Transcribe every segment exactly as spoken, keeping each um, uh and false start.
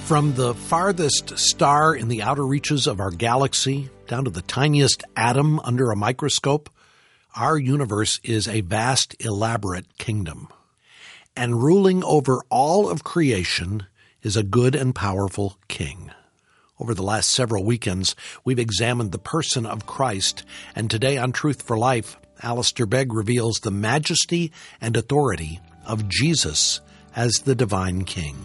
From the farthest star in the outer reaches of our galaxy down to the tiniest atom under a microscope, our universe is a vast, elaborate kingdom. And ruling over all of creation is a good and powerful king. Over the last several weekends, we've examined the person of Christ, and today on Truth for Life, Alistair Begg reveals the majesty and authority of Jesus as the divine king.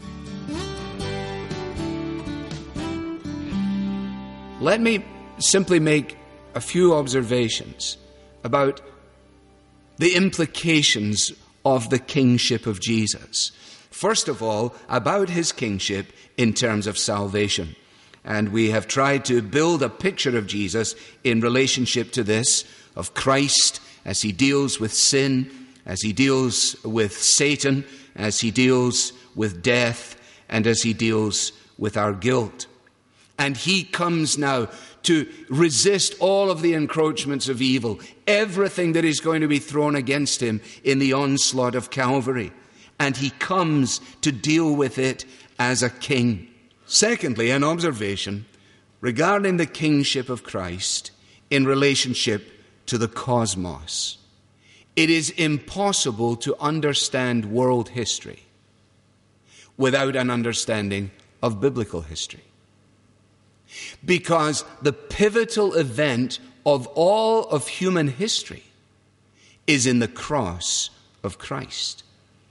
Let me simply make a few observations about the implications of the kingship of Jesus. First of all, about his kingship in terms of salvation. And we have tried to build a picture of Jesus in relationship to this, of Christ as he deals with sin, as he deals with Satan, as he deals with death, and as he deals with our guilt. And he comes now to resist all of the encroachments of evil, everything that is going to be thrown against him in the onslaught of Calvary. And he comes to deal with it as a king. Secondly, an observation regarding the kingship of Christ in relationship to the cosmos. It is impossible to understand world history without an understanding of biblical history. Because the pivotal event of all of human history is in the cross of Christ.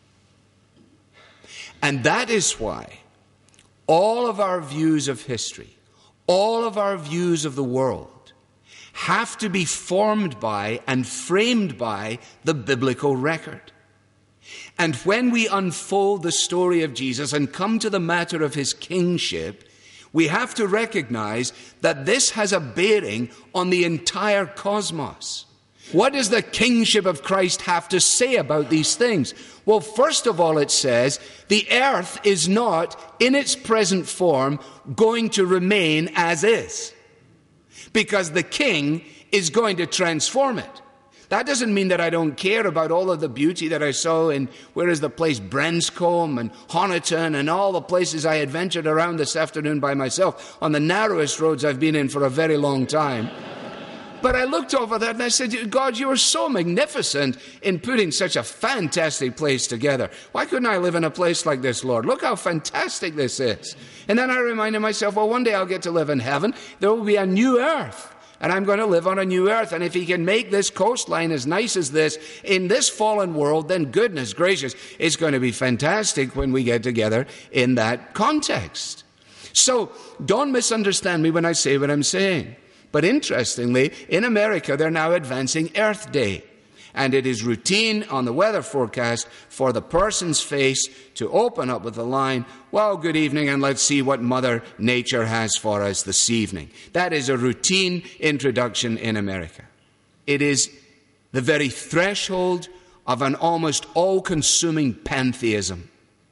And that is why all of our views of history, all of our views of the world, have to be formed by and framed by the biblical record. And when we unfold the story of Jesus and come to the matter of his kingship, we have to recognize that this has a bearing on the entire cosmos. What does the kingship of Christ have to say about these things? Well, first of all, it says the earth is not, in its present form, going to remain as is, because the king is going to transform it. That doesn't mean that I don't care about all of the beauty that I saw in, where is the place, Branscombe and Honiton and all the places I adventured around this afternoon by myself on the narrowest roads I've been in for a very long time. But I looked over that and I said, God, you are so magnificent in putting such a fantastic place together. Why couldn't I live in a place like this, Lord? Look how fantastic this is. And then I reminded myself, well, one day I'll get to live in heaven. There will be a new earth. And I'm going to live on a new earth. And if he can make this coastline as nice as this in this fallen world, then goodness gracious, it's going to be fantastic when we get together in that context. So don't misunderstand me when I say what I'm saying. But interestingly, in America, they're now advancing Earth Day. And it is routine on the weather forecast for the person's face to open up with the line, well, good evening, and let's see what Mother Nature has for us this evening. That is a routine introduction in America. It is the very threshold of an almost all-consuming pantheism.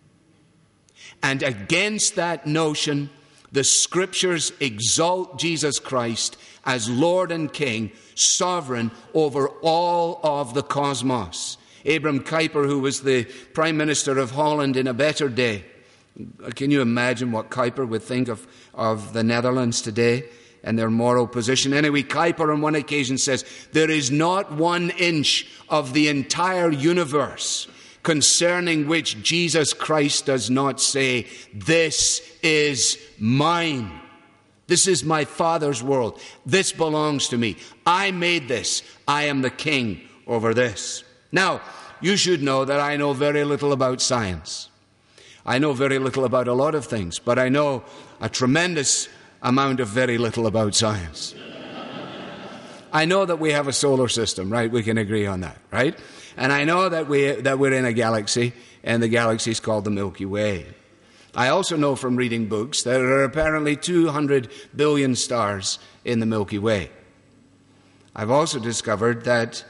And against that notion, the Scriptures exalt Jesus Christ as Lord and King, sovereign over all of the cosmos. Abram Kuyper, who was the Prime Minister of Holland in a better day, can you imagine what Kuyper would think of, of the Netherlands today and their moral position? Anyway, Kuyper on one occasion says, there is not one inch of the entire universe concerning which Jesus Christ does not say, this is mine. This is my Father's world. This belongs to me. I made this. I am the king over this. Now, you should know that I know very little about science. I know very little about a lot of things, but I know a tremendous amount of very little about science. I know that we have a solar system, right? We can agree on that, right? And I know that we that we're in a galaxy, and the galaxy is called the Milky Way. I also know from reading books that there are apparently two hundred billion stars in the Milky Way. I've also discovered that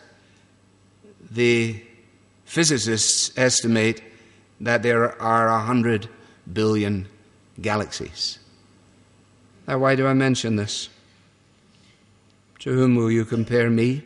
the physicists estimate that there are one hundred billion galaxies. Now, why do I mention this? To whom will you compare me?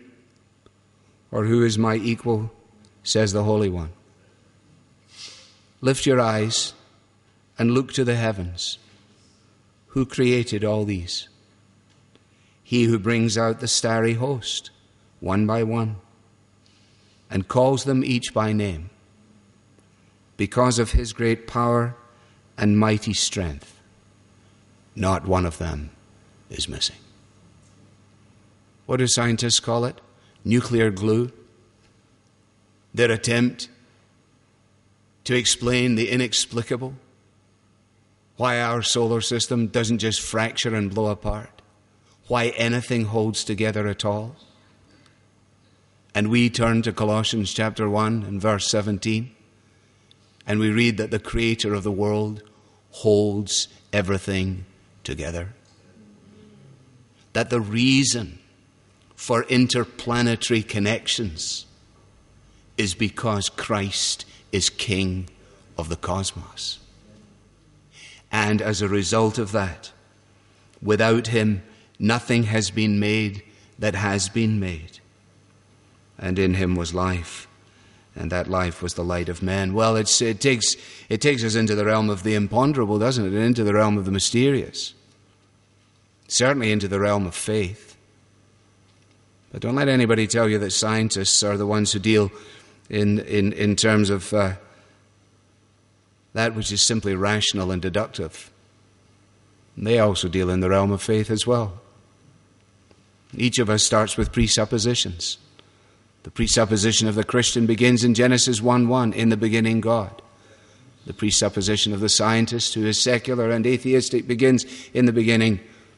Or who is my equal, says the Holy One. Lift your eyes and look to the heavens. Who created all these? He who brings out the starry host, one by one, and calls them each by name, because of his great power and mighty strength. Not one of them is missing. What do scientists call it? Nuclear glue. Their attempt to explain the inexplicable. Why our solar system doesn't just fracture and blow apart. Why anything holds together at all. And we turn to Colossians chapter one and verse seventeen, and we read that the Creator of the world holds everything together. That the reason for interplanetary connections is because Christ is King of the cosmos. And as a result of that, without him, nothing has been made that has been made. And in him was life, and that life was the light of men. Well, it's, it takes it takes us into the realm of the imponderable, doesn't it? And into the realm of the mysterious. Certainly into the realm of faith. But don't let anybody tell you that scientists are the ones who deal in, in, in terms of uh, that which is simply rational and deductive. And they also deal in the realm of faith as well. Each of us starts with presuppositions. The presupposition of the Christian begins in Genesis one one, in the beginning God. The presupposition of the scientist, who is secular and atheistic, begins in the beginning.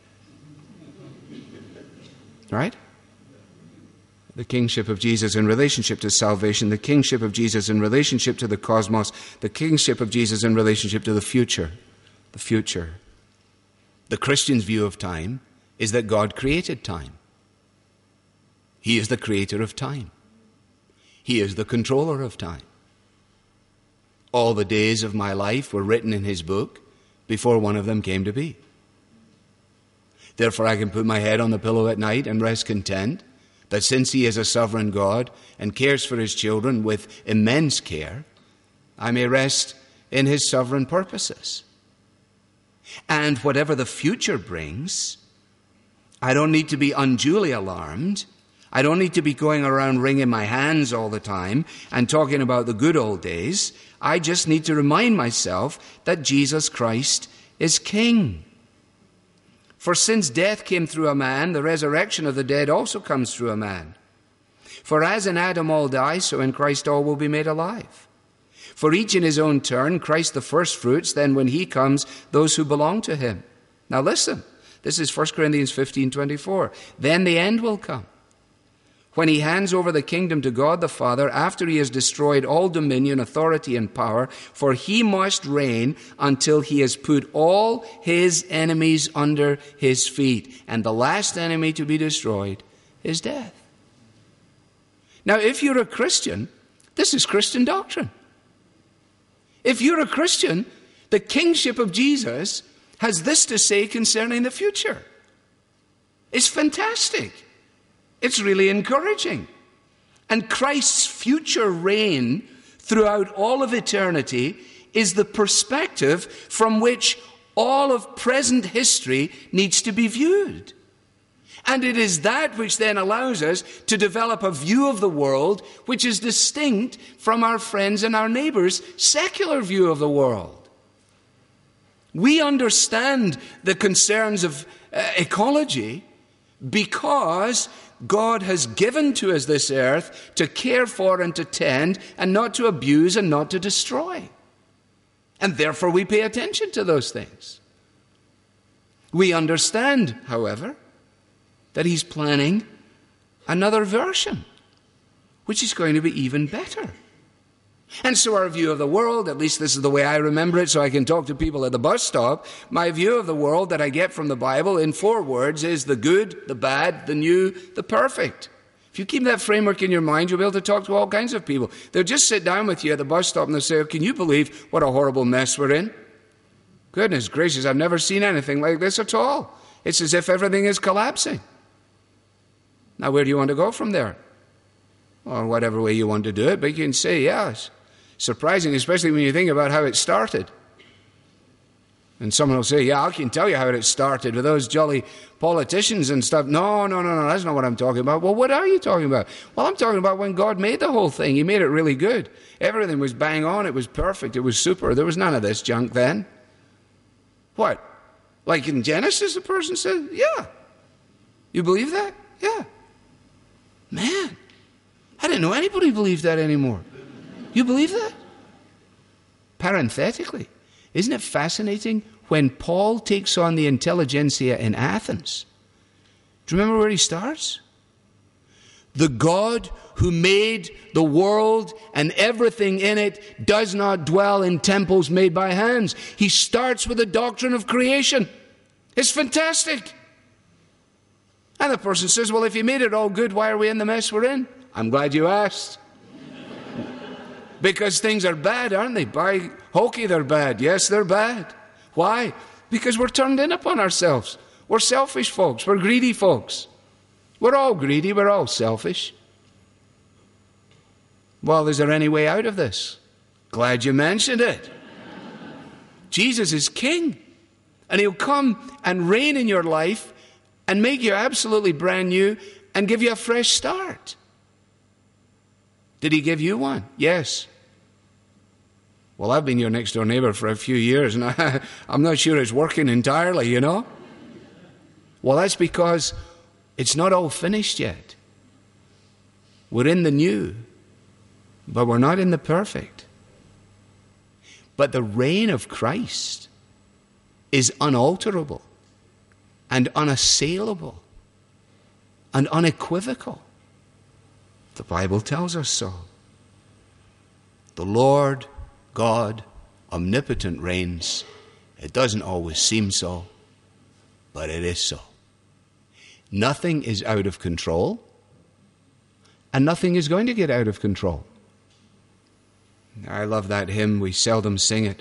Right? The kingship of Jesus in relationship to salvation, the kingship of Jesus in relationship to the cosmos, the kingship of Jesus in relationship to the future. The future. The Christian's view of time is that God created time. He is the creator of time. He is the controller of time. All the days of my life were written in his book before one of them came to be. Therefore I can put my head on the pillow at night and rest content that since he is a sovereign God and cares for his children with immense care, I may rest in his sovereign purposes. And whatever the future brings, I don't need to be unduly alarmed. I don't need to be going around wringing my hands all the time and talking about the good old days. I just need to remind myself that Jesus Christ is King. For since death came through a man, the resurrection of the dead also comes through a man. For as in Adam all die, so in Christ all will be made alive. For each in his own turn, Christ the firstfruits, then when he comes, those who belong to him. Now listen, this is First Corinthians fifteen twenty-four. Then the end will come, when he hands over the kingdom to God the Father, after he has destroyed all dominion, authority, and power, for he must reign until he has put all his enemies under his feet. And the last enemy to be destroyed is death. Now, if you're a Christian, this is Christian doctrine. If you're a Christian, the kingship of Jesus has this to say concerning the future. It's fantastic. It's really encouraging. And Christ's future reign throughout all of eternity is the perspective from which all of present history needs to be viewed. And it is that which then allows us to develop a view of the world which is distinct from our friends and our neighbors' secular view of the world. We understand the concerns of uh, ecology because God has given to us this earth to care for and to tend and not to abuse and not to destroy. And therefore we pay attention to those things. We understand, however, that he's planning another version, which is going to be even better. And so our view of the world, at least this is the way I remember it so I can talk to people at the bus stop, my view of the world that I get from the Bible in four words is the good, the bad, the new, the perfect. If you keep that framework in your mind, you'll be able to talk to all kinds of people. They'll just sit down with you at the bus stop and they'll say, oh, can you believe what a horrible mess we're in? Goodness gracious, I've never seen anything like this at all. It's as if everything is collapsing. Now, where do you want to go from there? Or whatever way you want to do it, but you can say, yes. Surprising, especially when you think about how it started. And someone will say, yeah, I can tell you how it started with those jolly politicians and stuff. No, no, no, no, that's not what I'm talking about. Well, what are you talking about? Well, I'm talking about when God made the whole thing. He made it really good. Everything was bang on. It was perfect. It was super. There was none of this junk then. What? Like in Genesis, the person said, yeah. You believe that? Yeah. Man, I didn't know anybody believed that anymore. You believe that? Parenthetically, isn't it fascinating when Paul takes on the intelligentsia in Athens? Do you remember where he starts? The God who made the world and everything in it does not dwell in temples made by hands. He starts with the doctrine of creation. It's fantastic. And the person says, well, if he made it all good, why are we in the mess we're in? I'm glad you asked. Because things are bad, aren't they? By hokey, they're bad. Yes, they're bad. Why? Because we're turned in upon ourselves. We're selfish folks. We're greedy folks. We're all greedy. We're all selfish. Well, is there any way out of this? Glad you mentioned it. Jesus is King. And He'll come and reign in your life and make you absolutely brand new and give you a fresh start. Did He give you one? Yes. Well, I've been your next door neighbor for a few years, and I, I'm not sure it's working entirely, you know. Well, that's because it's not all finished yet. We're in the new, but we're not in the perfect. But the reign of Christ is unalterable and unassailable and unequivocal. The Bible tells us so. The Lord God omnipotent reigns. It doesn't always seem so, but it is so. Nothing is out of control, and nothing is going to get out of control. I love that hymn. We seldom sing it.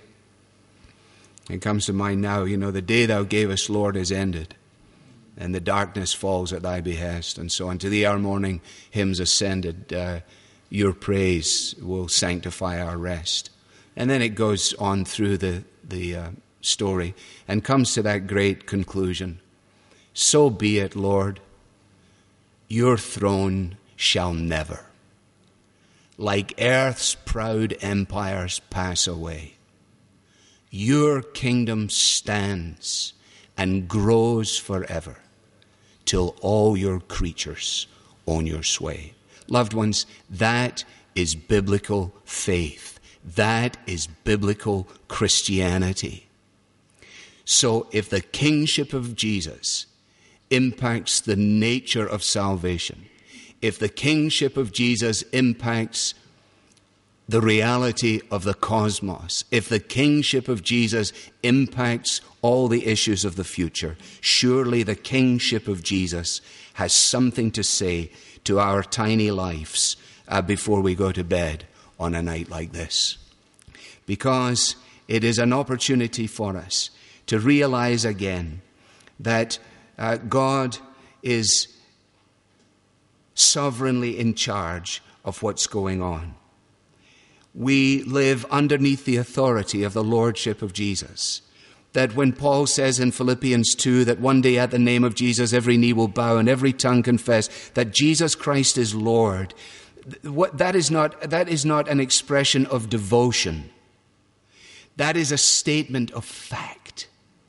It comes to mind now, you know, the day Thou gavest, Lord, is ended, and the darkness falls at Thy behest, and so on. To Thee our morning hymns ascended. Uh, your praise will sanctify our rest. And then it goes on through the, the uh, story and comes to that great conclusion. So be it, Lord, your throne shall never, like earth's proud empires, pass away. Your kingdom stands and grows forever, till all your creatures own your sway. Loved ones, that is biblical faith. That is biblical Christianity. So if the kingship of Jesus impacts the nature of salvation, if the kingship of Jesus impacts the reality of the cosmos, if the kingship of Jesus impacts all the issues of the future, surely the kingship of Jesus has something to say to our tiny lives uh, before we go to bed on a night like this. Because it is an opportunity for us to realize again that uh, God is sovereignly in charge of what's going on. We live underneath the authority of the lordship of Jesus. That when Paul says in Philippians two that one day at the name of Jesus every knee will bow and every tongue confess that Jesus Christ is Lord, what, that is not, that is not an expression of devotion. That is a statement of fact.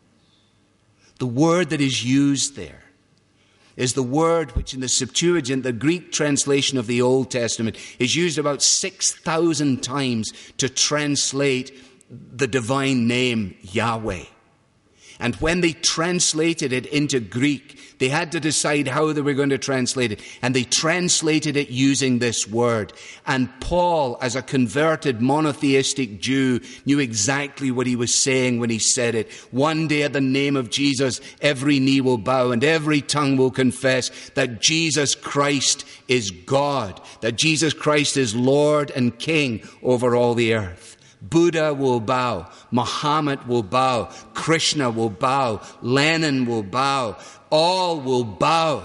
The word that is used there is the word which in the Septuagint, the Greek translation of the Old Testament, is used about six thousand times to translate the divine name Yahweh. And when they translated it into Greek, they had to decide how they were going to translate it. And they translated it using this word. And Paul, as a converted monotheistic Jew, knew exactly what he was saying when he said it. One day at the name of Jesus, every knee will bow and every tongue will confess that Jesus Christ is God, that Jesus Christ is Lord and King over all the earth. Buddha will bow, Muhammad will bow, Krishna will bow, Lenin will bow, all will bow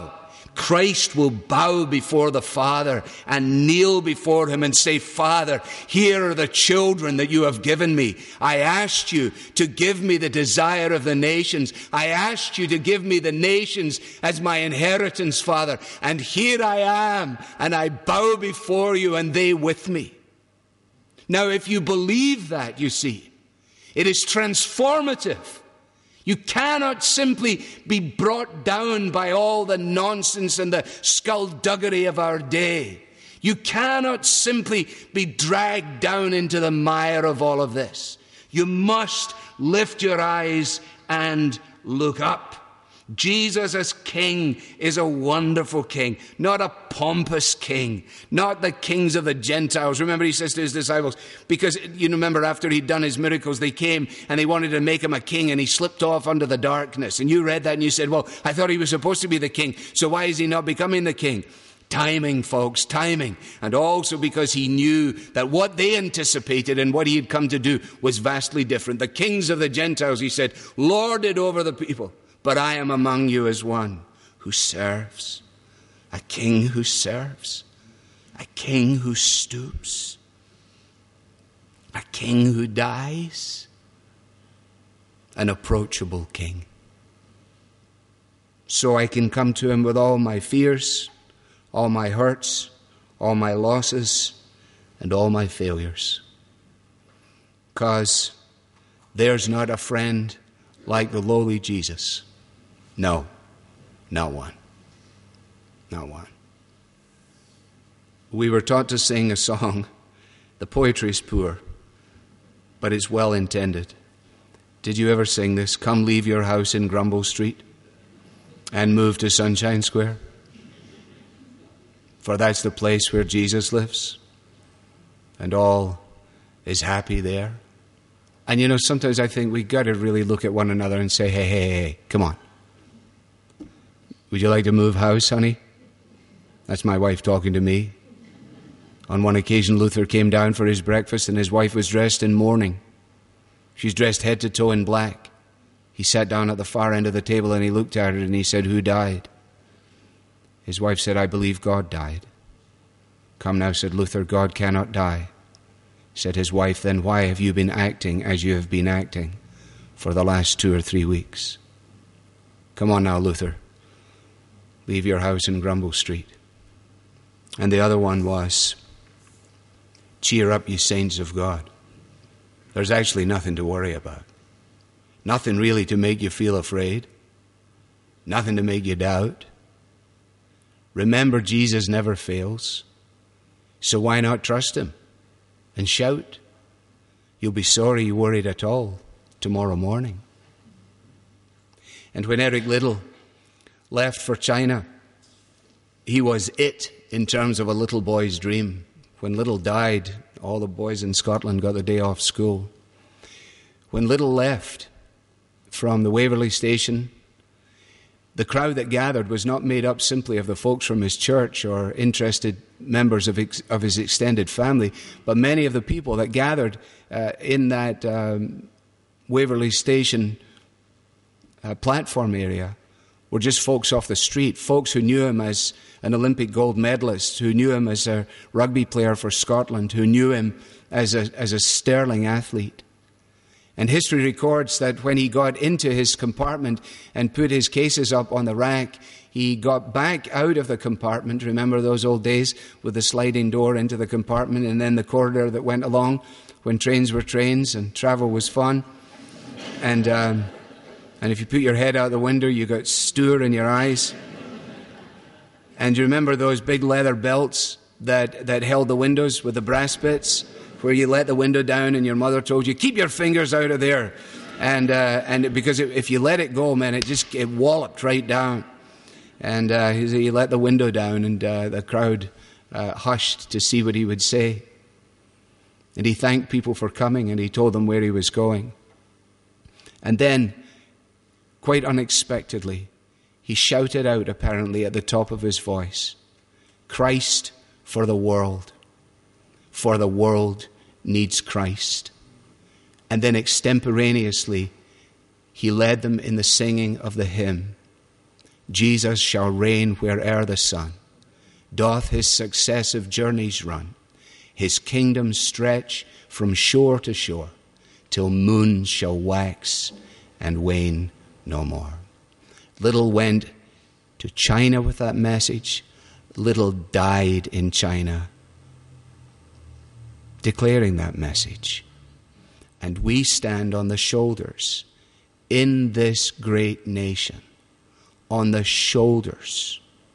Christ will bow before the Father and kneel before him and say, Father, here are the children that you have given me. I asked you to give me the desire of the nations. I asked you to give me the nations as my inheritance, Father. And here I am, and I bow before you, and they with me. Now, if you believe that, you see, it is transformative. You cannot simply be brought down by all the nonsense and the skullduggery of our day. You cannot simply be dragged down into the mire of all of this. You must lift your eyes and look up. Jesus as King is a wonderful King, not a pompous King, not the kings of the Gentiles. Remember, he says to his disciples, because you remember after he'd done his miracles, they came and they wanted to make him a king, and he slipped off under the darkness. And you read that and you said, well, I thought he was supposed to be the king, so why is he not becoming the king? Timing, folks, timing. And also because he knew that what they anticipated and what he had come to do was vastly different. The kings of the Gentiles, he said, lord it over the people. But I am among you as one who serves, a king who serves, a king who stoops, a king who dies, an approachable king. So I can come to him with all my fears, all my hurts, all my losses, and all my failures. Because there's not a friend like the lowly Jesus. No, not one. Not one. We were taught to sing a song. The poetry is poor, but it's well intended. Did you ever sing this? Come leave your house in Grumble Street and move to Sunshine Square. For that's the place where Jesus lives, and all is happy there. And you know, sometimes I think we've got to really look at one another and say, hey, hey, hey, come on. Would you like to move house, honey? That's my wife talking to me. On one occasion, Luther came down for his breakfast and his wife was dressed in mourning. She's dressed head to toe in black. He sat down at the far end of the table and he looked at her and he said, who died? His wife said, I believe God died. Come now, said Luther, God cannot die. Said his wife, then why have you been acting as you have been acting for the last two or three weeks? Come on now, Luther. Leave your house in Grumble Street. And the other one was, cheer up, you saints of God. There's actually nothing to worry about. Nothing really to make you feel afraid. Nothing to make you doubt. Remember, Jesus never fails. So why not trust him and shout? You'll be sorry you worried at all tomorrow morning. And when Eric Liddell left for China, he was it in terms of a little boy's dream. When Liddell died, all the boys in Scotland got the day off school. When Liddell left from the Waverley station, the crowd that gathered was not made up simply of the folks from his church or interested members of, ex- of his extended family, but many of the people that gathered uh, in that um, Waverley station uh, platform area were just folks off the street, folks who knew him as an Olympic gold medalist, who knew him as a rugby player for Scotland, who knew him as a, as a sterling athlete. And history records that when he got into his compartment and put his cases up on the rack, he got back out of the compartment. Remember those old days with the sliding door into the compartment and then the corridor that went along when trains were trains and travel was fun. And um, and if you put your head out the window, you got stour in your eyes. And you remember those big leather belts that, that held the windows with the brass bits, where you let the window down and your mother told you, keep your fingers out of there. And uh, and because if you let it go, man, it just it walloped right down. And uh, he let the window down and uh, the crowd uh, hushed to see what he would say. And he thanked people for coming and he told them where he was going. And then, quite unexpectedly, he shouted out apparently at the top of his voice, Christ for the world. For the world needs Christ. And then extemporaneously, he led them in the singing of the hymn, Jesus shall reign where'er the sun doth his successive journeys run. His kingdom stretch from shore to shore, till moons shall wax and wane no more. Little went to China with that message. Little died in China declaring that message. And we stand on the shoulders in this great nation, on the shoulders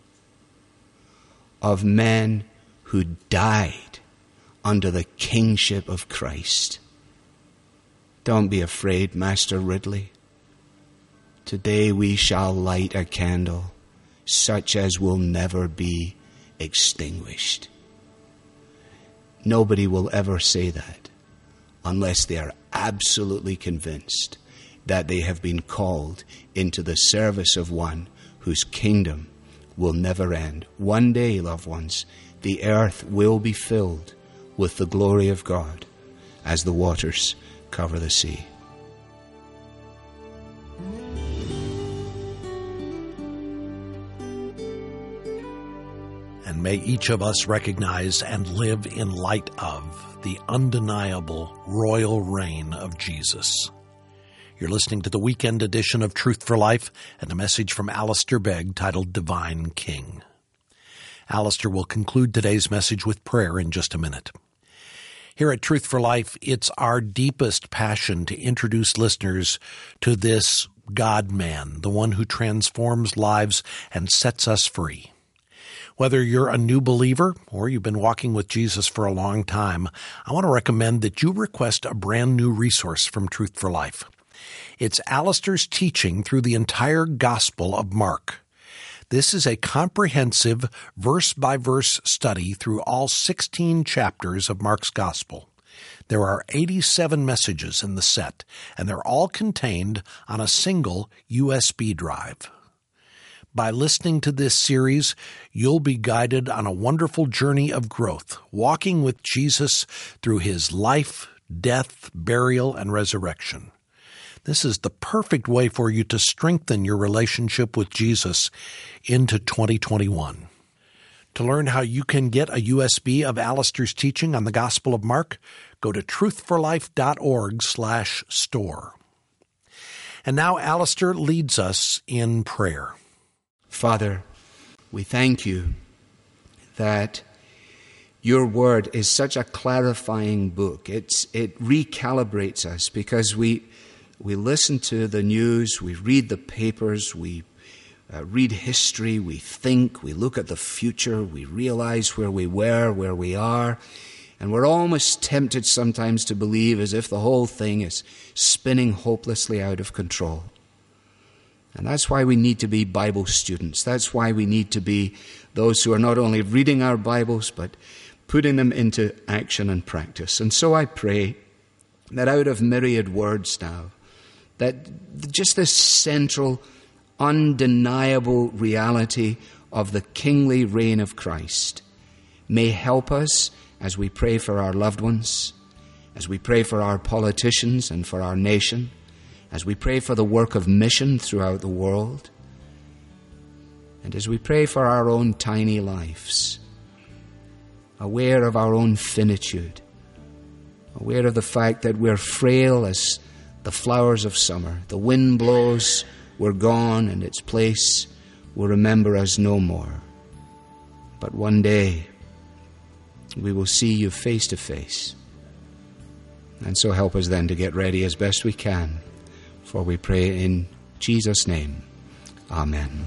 of men who died under the kingship of Christ. Don't be afraid, Master Ridley. Today we shall light a candle such as will never be extinguished. Nobody will ever say that unless they are absolutely convinced that they have been called into the service of one whose kingdom will never end. One day, loved ones, the earth will be filled with the glory of God as the waters cover the sea. And may each of us recognize and live in light of the undeniable royal reign of Jesus. You're listening to the weekend edition of Truth for Life and a message from Alistair Begg titled Divine King. Alistair will conclude today's message with prayer in just a minute. Here at Truth for Life, it's our deepest passion to introduce listeners to this God-man, the one who transforms lives and sets us free. Whether you're a new believer or you've been walking with Jesus for a long time, I want to recommend that you request a brand new resource from Truth for Life. It's Alistair's teaching through the entire Gospel of Mark. This is a comprehensive verse-by-verse study through all sixteen chapters of Mark's Gospel. There are eighty-seven messages in the set, and they're all contained on a single U S B drive. By listening to this series, you'll be guided on a wonderful journey of growth, walking with Jesus through his life, death, burial, and resurrection. This is the perfect way for you to strengthen your relationship with Jesus into twenty twenty-one. To learn how you can get a U S B of Alistair's teaching on the Gospel of Mark, go to truthforlife.org slash store. And now Alistair leads us in prayer. Father, we thank you that your word is such a clarifying book. It's, it recalibrates us because we we listen to the news, we read the papers, we uh, read history, we think, we look at the future, we realize where we were, where we are, and we're almost tempted sometimes to believe as if the whole thing is spinning hopelessly out of control. And that's why we need to be Bible students. That's why we need to be those who are not only reading our Bibles, but putting them into action and practice. And so I pray that out of myriad words now, that just this central, undeniable reality of the kingly reign of Christ may help us as we pray for our loved ones, as we pray for our politicians and for our nation, as we pray for the work of mission throughout the world, and as we pray for our own tiny lives, aware of our own finitude, aware of the fact that we're frail as the flowers of summer. The wind blows, we're gone, and its place will remember us no more. But one day, we will see you face to face. And so help us then to get ready as best we can, for we pray in Jesus' name. Amen.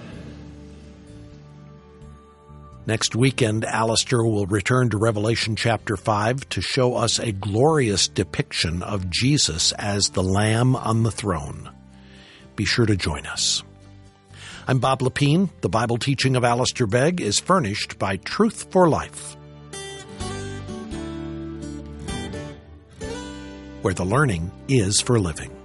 Next weekend, Alistair will return to Revelation chapter five to show us a glorious depiction of Jesus as the Lamb on the throne. Be sure to join us. I'm Bob Lepine. The Bible teaching of Alistair Begg is furnished by Truth for Life, where the learning is for living.